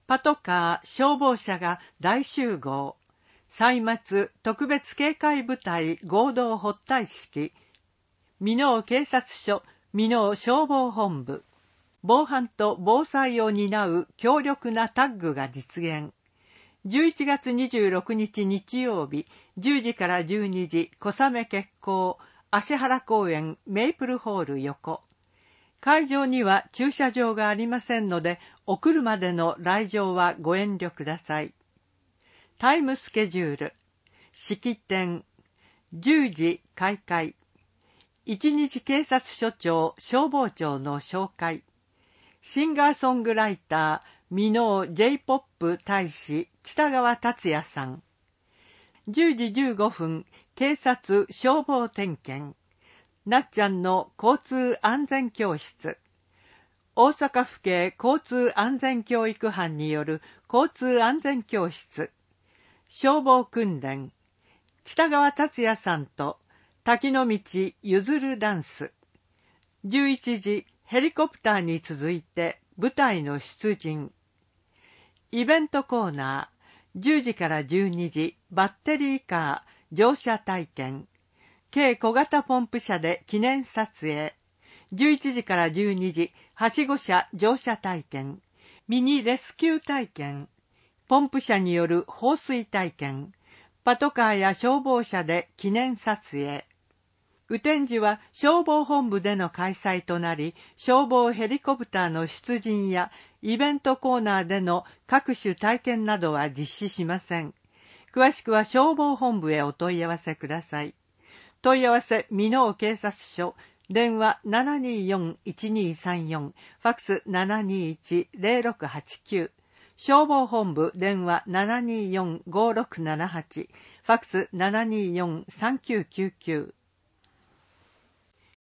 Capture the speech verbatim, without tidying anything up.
パトカー、消防車が大集合。歳末特別警戒部隊合同発隊式。箕面警察署、箕面消防本部。防犯と防災を担う強力なタッグが実現。じゅういちがつにじゅうろくにち日曜日、じゅうじからじゅうにじ、小雨決行、芦原公園メイプルホール横。会場には駐車場がありませんので、お車での来場はご遠慮ください。タイムスケジュール。式典。じゅうじ開会。一日警察署長、消防庁の紹介。シンガーソングライター、箕面 J-ポップ 大使、北川達也さん。じゅうじじゅうごふん、警察消防点検。なっちゃんの交通安全教室。大阪府警交通安全教育班による交通安全教室。消防訓練。北川達也さんと滝の道ゆずるダンス。じゅういちじ、ヘリコプターに続いて舞台の出陣。イベントコーナー。じゅうじからじゅうにじ、バッテリーカー乗車体験。軽小型ポンプ車で記念撮影。じゅういちじからじゅうにじ、はしご車乗車体験。ミニレスキュー体験。ポンプ車による放水体験。パトカーや消防車で記念撮影。雨天時は消防本部での開催となり、消防ヘリコプターの出陣やイベントコーナーでの各種体験などは実施しません。詳しくは消防本部へお問い合わせください。問い合わせ箕面警察署、電話 ななにーよん いちにーさんよん、ファックス ななにーいち ゼロろくはちきゅう、消防本部電話 ななにーよん ごろくななはち、ファックス ななにーよん さんきゅうきゅうきゅう。